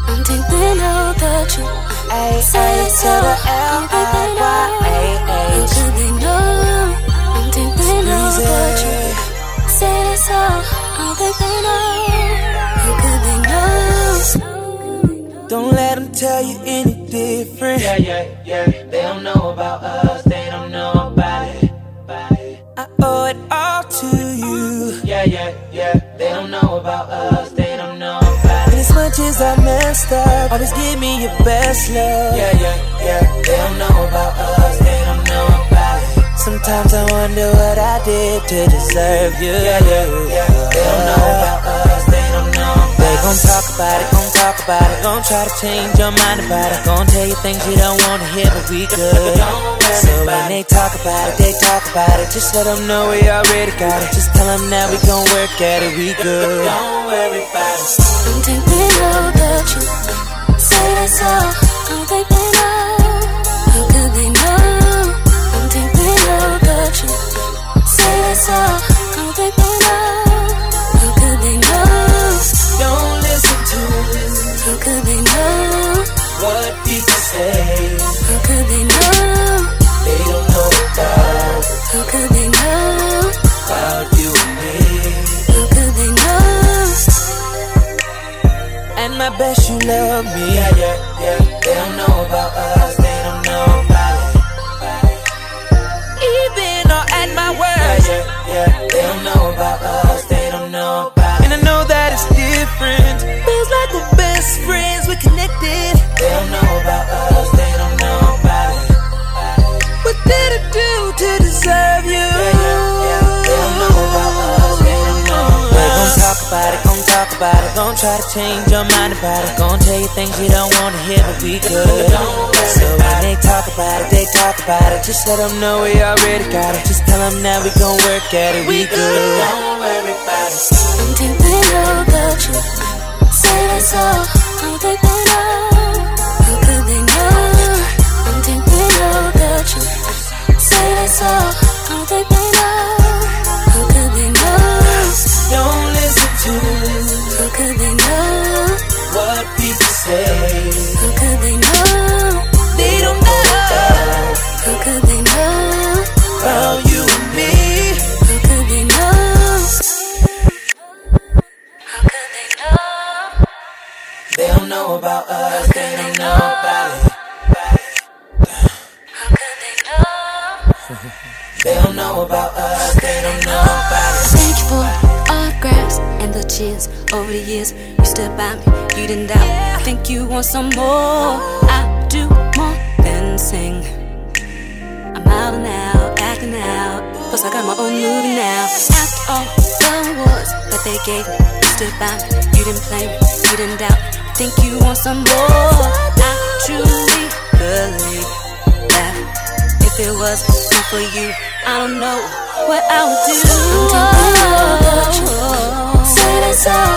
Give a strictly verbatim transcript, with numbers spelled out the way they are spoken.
don't think they know the truth. A A to the L I Y A H. How could they know? Don't think they know the truth. Say that's all, don't think they know. How could they know? Don't let them tell you any different. Yeah, yeah, yeah. They don't know about us, they don't know about it. I owe it all to you. Yeah, yeah, yeah. They don't know about us, they don't know about it. And as much as I messed up, always give me your best love. Yeah, yeah, yeah. They don't know about us, they don't know about it. Sometimes I wonder what I did to deserve you. Yeah, yeah, yeah. They don't know about us, they don't know about it. They gon' talk about it, gon' talk about it, gon' try to change your mind about it, gon' tell you things you don't wanna hear, but we good. So when they talk about it, they talk about it, just let them know we already got it. Just tell them that we gon' work at it, we good. Don't worry about it. Don't think they know the truth. Say that's all, don't think they know. How could they know? Don't think they know the truth. Say that's all, don't think they know. How could they know? Don't listen to How could they know? what people say. How could they know? They don't know about, How could they know? about you and me. How could they know? And my best you love me. Yeah, yeah, yeah. They don't know about us, they don't know about it. Even or at my Yeah, worst. yeah, yeah. They don't know about us, they don't know about it. And I know that it's different. Feels like we're best friends, we're connected. They don't know about us, they don't know about it. What did I do to deserve you? Yeah, yeah, yeah. They don't know about us, they don't know about They gon' us. talk about it, gon' talk about it, gon' try to change your mind about it, gon' tell you things you don't wanna hear, but we good. So when they talk about it, they talk about it, just let them know we already got it. Just tell them that we gon' work at it, we good. Don't worry about it. Don't think they know the truth. Say that's all, don't think they know. How could they know? Don't think they know the truth. Say that's all, don't think they know. How could they know? Don't listen to How could they know? what people say. How could they know? They don't know How could they know? about you and me. How could they know? How could they know? They don't know about us, they don't know about it. How could they know? They don't know about us, they don't know about it. Thank you for autographs and the cheers over the years. You stood by me, you didn't doubt. I think you want some more. I do more than sing. I'm out and out, acting out. Plus I got my own movie now. After all the awards that they gave me, you stood by me, you didn't play me, you didn't doubt. I think you want some more. I truly believe that if it was not for you, I don't know what I would do. Say that's all.